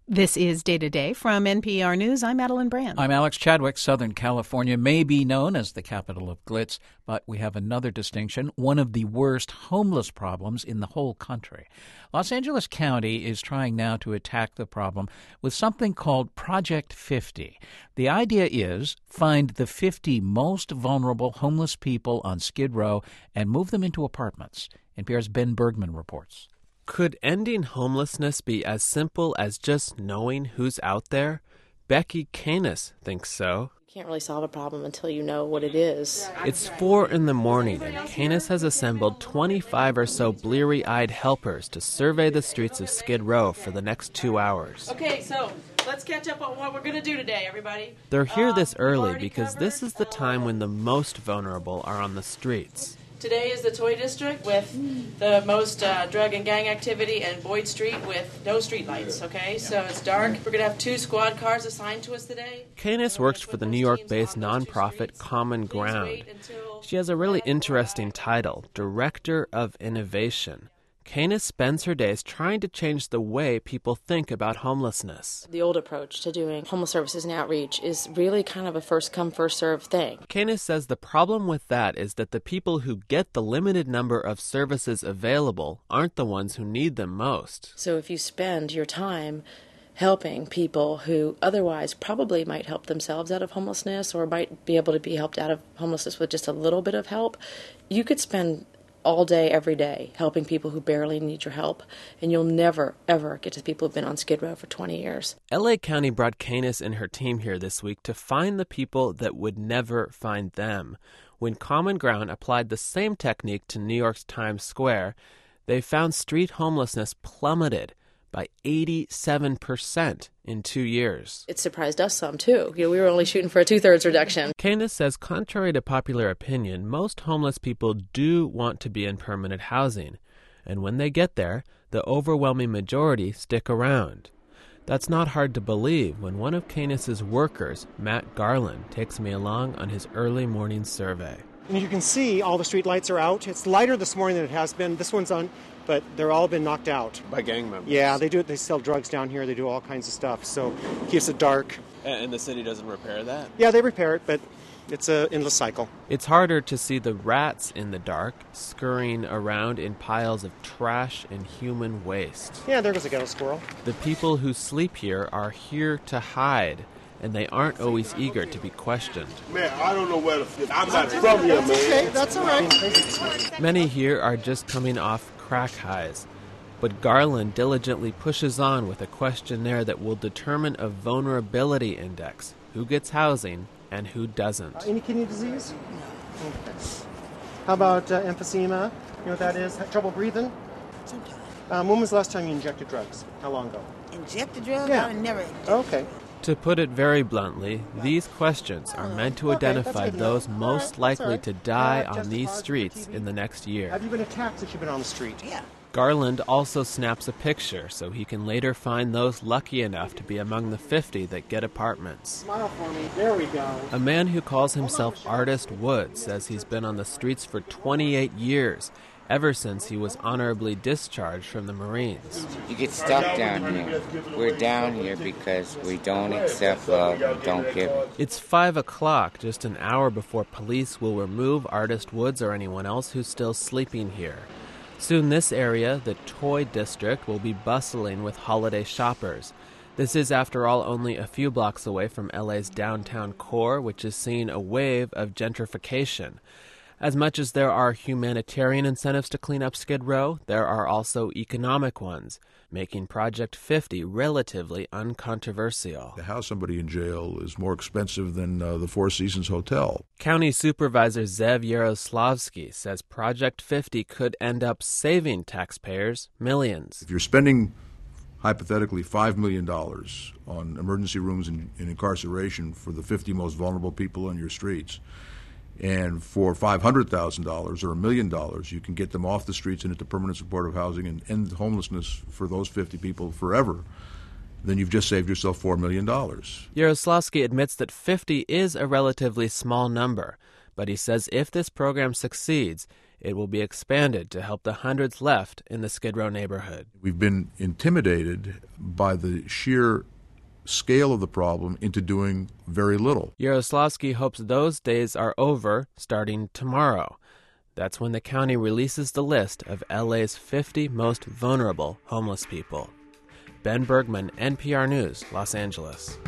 This is Day to Day from NPR News. I'm Madeline Brand. I'm Alex Chadwick. Southern California may be known as the capital of glitz, but we have another distinction, one of the worst homeless problems in the whole country. Los Angeles County is trying now to attack the problem with something called Project 50. The idea is find the 50 most vulnerable homeless people on Skid Row and move them into apartments. NPR's Ben Bergman reports. Could ending homelessness be as simple as just knowing who's out there? Becky Canis thinks so. You can't really solve a problem until you know what it is. It's 4 a.m. and Canis has assembled 25 or so bleary-eyed helpers to survey the streets of Skid Row for the next 2 hours. Okay, so let's catch up on what we're going to do today, everybody. They're here this early because this is the time when the most vulnerable are on the streets. Today is the Toy District with the most drug and gang activity, and Boyd Street with no street lights, okay? So it's dark. We're going to have 2 squad cars assigned to us today. Canis works for the New York-based nonprofit Common Ground. She has a really interesting title, Director of Innovation. Canis spends her days trying to change the way people think about homelessness. The old approach to doing homeless services and outreach is really kind of a first-come, first-served thing. Canis says the problem with that is that the people who get the limited number of services available aren't the ones who need them most. So if you spend your time helping people who otherwise probably might help themselves out of homelessness or might be able to be helped out of homelessness with just a little bit of help, you could spend all day, every day, helping people who barely need your help, and you'll never, ever get to people who've been on Skid Row for 20 years. L.A. County brought Canis and her team here this week to find the people that would never find them. When Common Ground applied the same technique to New York's Times Square, they found street homelessness plummeted by 87% in 2 years. It surprised us some, too. We were only shooting for a 2/3 reduction. Canis says, contrary to popular opinion, most homeless people do want to be in permanent housing. And when they get there, the overwhelming majority stick around. That's not hard to believe when one of Canis's workers, Matt Garland, takes me along on his early morning survey. And you can see all the street lights are out. It's lighter this morning than it has been. This one's on, but they're all been knocked out. By gang members? Yeah, they do it. They sell drugs down here. They do all kinds of stuff. So it keeps it dark. And the city doesn't repair that? Yeah, they repair it, but it's an endless cycle. It's harder to see the rats in the dark, scurrying around in piles of trash and human waste. Yeah, there goes a ghetto squirrel. The people who sleep here are here to hide, and they aren't always eager to be questioned. Man, I don't know where to fit. I'm not from here, man. Okay, that's all right. Many here are just coming off crack highs, but Garland diligently pushes on with a questionnaire that will determine a vulnerability index, who gets housing and who doesn't. Any kidney disease? No. Okay. How about emphysema? You know what that is? Trouble breathing? Sometimes. When was the last time you injected drugs? How long ago? Injected drugs? Yeah. I never injected. Okay. To put it very bluntly, these questions are meant to identify those most likely to die on these streets in the next year. Have you been attacked since you've been on the street? Yeah. Garland also snaps a picture so he can later find those lucky enough to be among the 50 that get apartments. Smile for me. There we go. A man who calls himself Artist Wood says he's been on the streets for 28 years, ever since he was honorably discharged from the Marines. You get stuck down here. We're down here because we don't accept love and don't give it. It's 5 o'clock, just an hour before police will remove Artist Woods or anyone else who's still sleeping here. Soon this area, the Toy District, will be bustling with holiday shoppers. This is, after all, only a few blocks away from LA's downtown core, which is seeing a wave of gentrification. As much as there are humanitarian incentives to clean up Skid Row, there are also economic ones, making Project 50 relatively uncontroversial. To house somebody in jail is more expensive than the Four Seasons Hotel. County Supervisor Zev Yaroslavsky says Project 50 could end up saving taxpayers millions. If you're spending, hypothetically, $5 million on emergency rooms and incarceration for the 50 most vulnerable people on your streets, and for $500,000 or $1 million, you can get them off the streets and into permanent supportive housing and end homelessness for those 50 people forever, then you've just saved yourself $4 million. Yaroslavsky admits that 50 is a relatively small number, but he says if this program succeeds, It will be expanded to help the hundreds left in the Skid Row neighborhood. We've been intimidated by the sheer scale of the problem into doing very little. Yaroslavsky hopes those days are over starting tomorrow. That's when the county releases the list of LA's 50 most vulnerable homeless people. Ben Bergman, NPR News, Los Angeles.